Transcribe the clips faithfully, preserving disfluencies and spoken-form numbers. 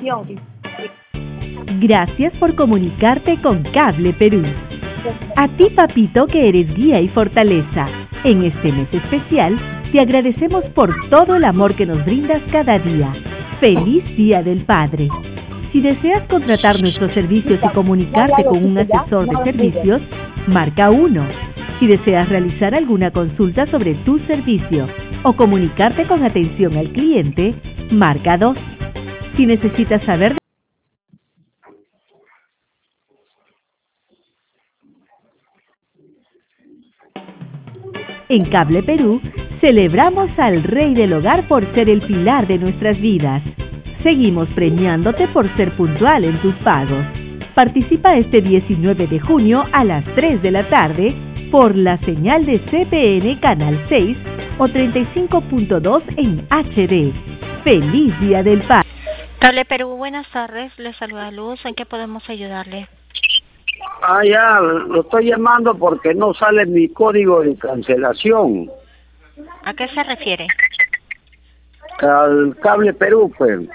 información. Gracias por comunicarte con Cable Perú. A ti, papito, que eres guía y fortaleza. En este mes especial, te agradecemos por todo el amor que nos brindas cada día. ¡Feliz Día del Padre! Si deseas contratar nuestros servicios y comunicarte con un asesor de servicios, marca uno. Si deseas realizar alguna consulta sobre tu servicio o comunicarte con atención al cliente, marca dos. Si necesitas saber... En Cable Perú, celebramos al Rey del Hogar por ser el pilar de nuestras vidas. Seguimos premiándote por ser puntual en tus pagos. Participa este diecinueve de junio a las tres de la tarde por la señal de C P N Canal seis o treinta y cinco punto dos en H D. ¡Feliz Día del Padre! Cable Perú, buenas tardes. Le saluda Luz. ¿En qué podemos ayudarle? Ah, ya, lo estoy llamando porque no sale mi código de cancelación. ¿A qué se refiere? Al Cable Perú, pues.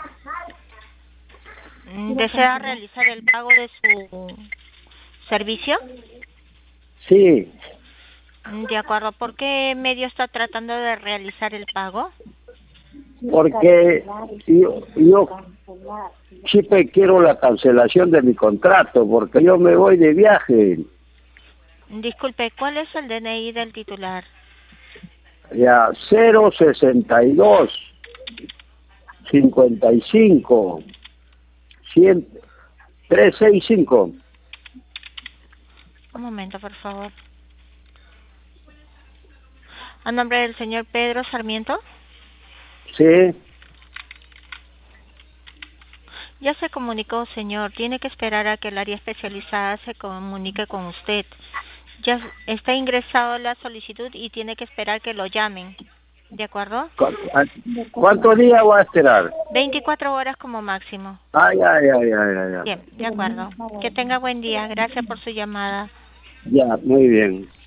¿Desea realizar el pago de su servicio? Sí. De acuerdo. ¿Por qué medio está tratando de realizar el pago? Porque yo, yo siempre quiero la cancelación de mi contrato, porque yo me voy de viaje. Disculpe, ¿cuál es el D N I del titular? Ya, cero sesenta y dos, cincuenta y cinco, cien, trescientos sesenta y cinco. Un momento, por favor. ¿A nombre del señor Pedro Sarmiento? Sí. Ya se comunicó, señor. Tiene que esperar a que el área especializada se comunique con usted. Ya está ingresado la solicitud y tiene que esperar que lo llamen. ¿De acuerdo? ¿Cuántos días va a esperar? veinticuatro horas como máximo. Ay, ay, ay, ay, ay. Bien, de acuerdo. Que tenga buen día. Gracias por su llamada. Ya, muy bien.